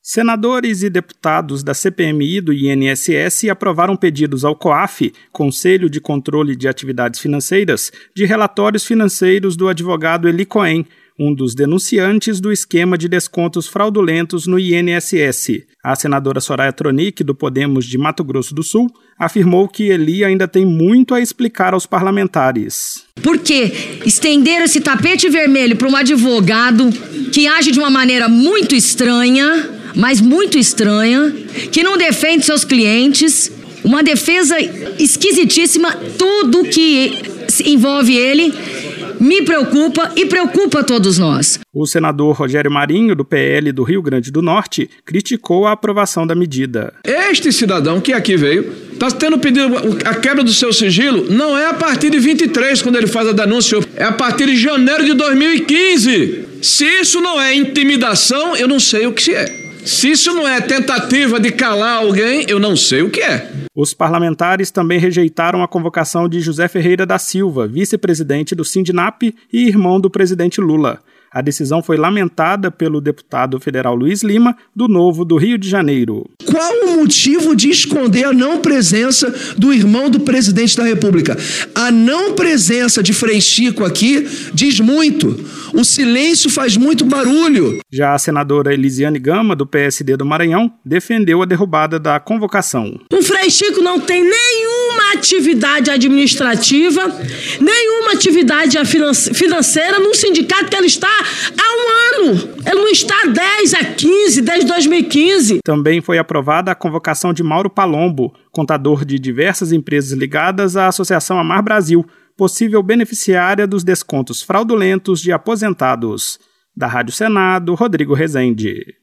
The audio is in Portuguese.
Senadores e deputados da CPMI e do INSS aprovaram pedidos ao COAF, Conselho de Controle de Atividades Financeiras, de relatórios financeiros do advogado Eli Cohen, um dos denunciantes do esquema de descontos fraudulentos no INSS. A senadora Soraya Tronic, do Podemos de Mato Grosso do Sul, afirmou que Eli ainda tem muito a explicar aos parlamentares. Por que estender esse tapete vermelho para um advogado que age de uma maneira muito estranha, mas muito estranha, que não defende seus clientes, uma defesa esquisitíssima, tudo que envolve ele me preocupa e preocupa todos nós. O senador Rogério Marinho, do PL do Rio Grande do Norte, criticou a aprovação da medida. Este cidadão que aqui veio está tendo pedido a quebra do seu sigilo, não é a partir de 23, quando ele faz a denúncia, é a partir de janeiro de 2015. Se isso não é intimidação, eu não sei o que é. Se isso não é tentativa de calar alguém, eu não sei o que é. Os parlamentares também rejeitaram a convocação de José Ferreira da Silva, vice-presidente do Sindinap e irmão do presidente Lula. A decisão foi lamentada pelo deputado federal Luiz Lima, do Novo do Rio de Janeiro. Qual o motivo de esconder a não presença do irmão do presidente da República? A não presença de Frei Chico aqui diz muito. O silêncio faz muito barulho. Já a senadora Elisiane Gama, do PSD do Maranhão, defendeu a derrubada da convocação. O Frei Chico não tem nenhuma atividade administrativa, nenhuma atividade financeira num sindicato que ele está há um ano. Ele não está há 10, há 15, desde 2015. Também foi aprovada a convocação de Mauro Palombo, contador de diversas empresas ligadas à Associação Amar Brasil, possível beneficiária dos descontos fraudulentos de aposentados. Da Rádio Senado, Rodrigo Rezende.